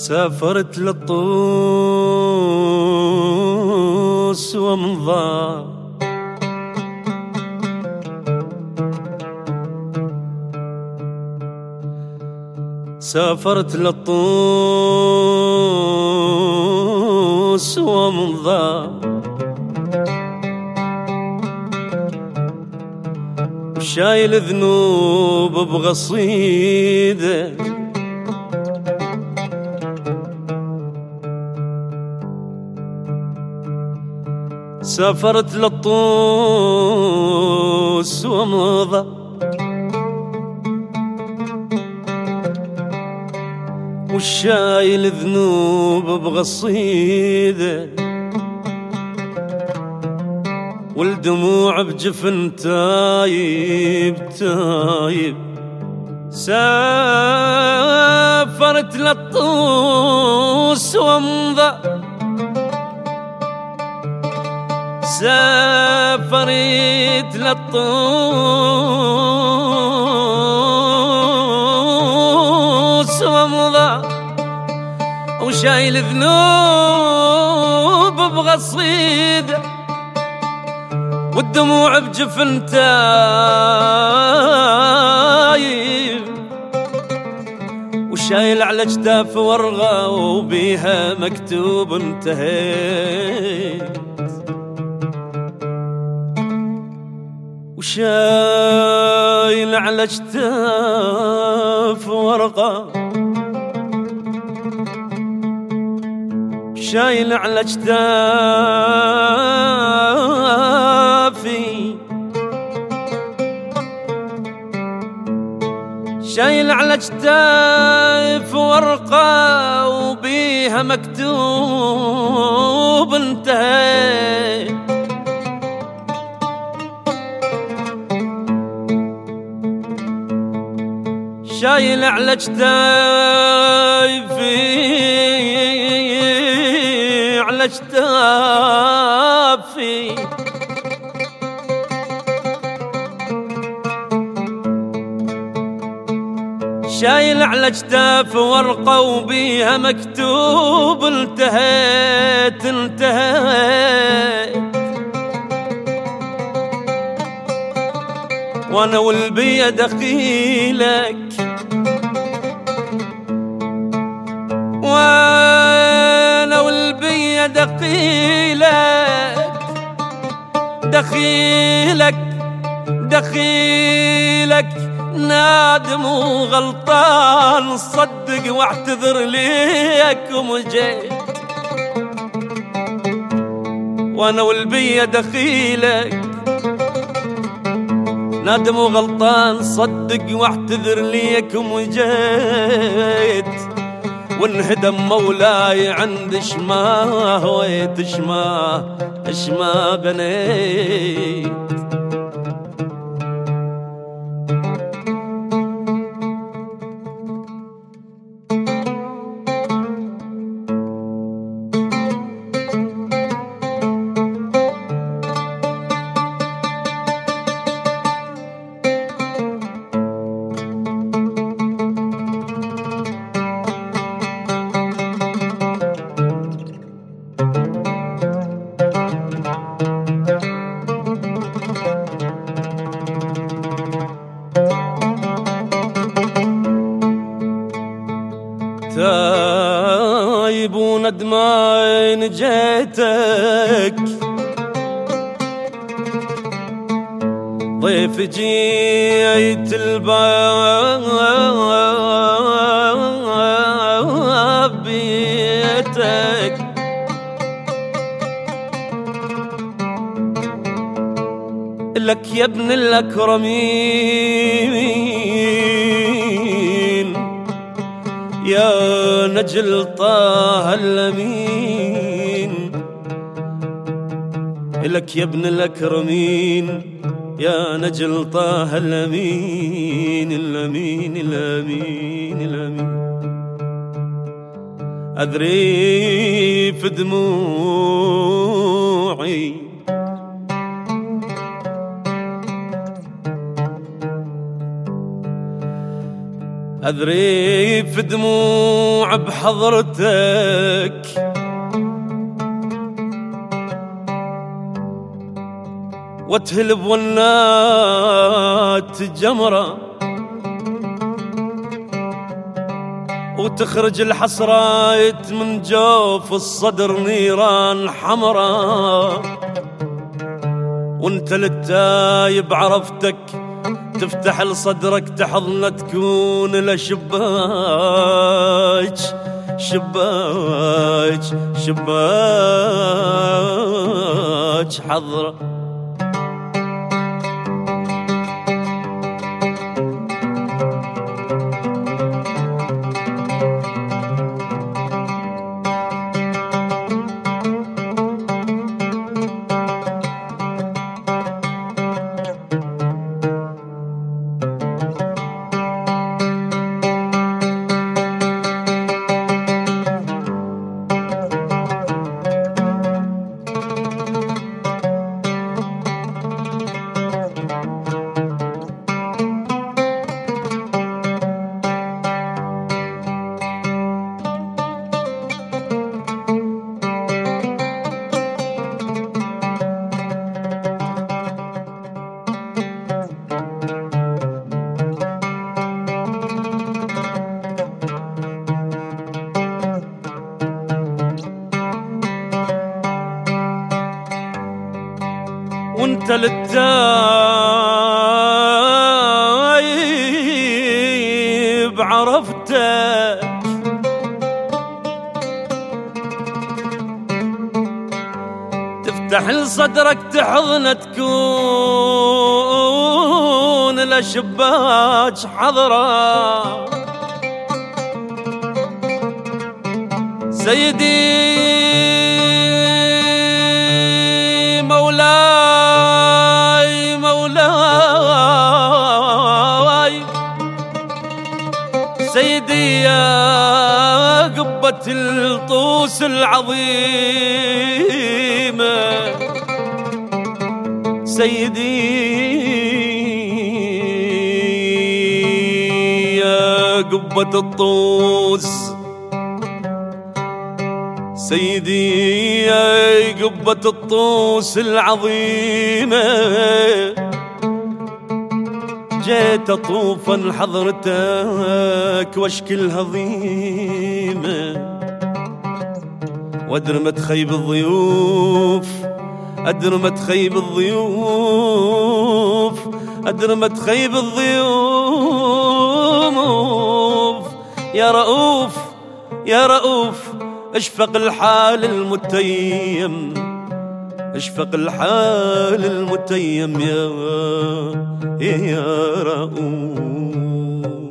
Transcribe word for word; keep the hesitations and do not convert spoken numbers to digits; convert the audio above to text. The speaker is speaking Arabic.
سافرت للطوس ومضى سافرت للطوس ومضى وشايل ذنوب بغصيده سافرت للطوس ومضى والشايل ذنوب بغصيده والدموع بجفن تايب تايب سافرت للطوس ومضى سافرت للطوس ومضى وشايل ذنوب بغصيده والدموع بجفن تايب وشايل على جداف ورقة وبيها مكتوب انتهيت وشايل على جداف ورقة شايل على جدافي شايل على جداف ورقة وبيها مكتوب انتهيت شايل على جدافي على جدافي شايل على جداف ورقة وبيها مكتوب انتهيت انتهيت وانا والبيا دخيلك وانا والبيا دخيلك دخيلك دخيلك نادم وغلطان صدق واعتذر ليك ومجيت وانا والبيا دخيلك نادم وغلطان صدق واعتذر ليك ومجيت وانهدم مولاي عند شما هويت شما شما بنيت تايب وندمان جيتك ضيف جيت الباب بيتك لك يا ابن الأكرمين يا نجل طه الأمين لك يا ابن الأكرمين يا نجل طه الأمين الأمين الأمين الأمين أدري في دموعي عذري في دموع بحضرتك، واتهل بونات جمرة، وتخرج الحسرايت من جوف الصدر نيران حمرا، وانت للتايب عرفتك تفتح لصدرك تحضنه تكون لشباك شباك شباك حضرة. وانت للتايب عرفتك تفتح لصدرك تحضنه تكون لشباك حضرة. سيدي مولاي مولاي سيدي يا قبة الطوس العظيمة، سيدي يا قبة الطوس، سيدي يا قبة الطوس العظيمة، جيت أطوفا حضرتك واشكي الهضيمة، وادرمت خيب الضيوف أدرمت خيب الضيوف أدرمت خيب الضيوف. يا رؤوف يا رؤوف اشفق الحال المتيم، اشفق الحال المتيم يا يا رؤوف.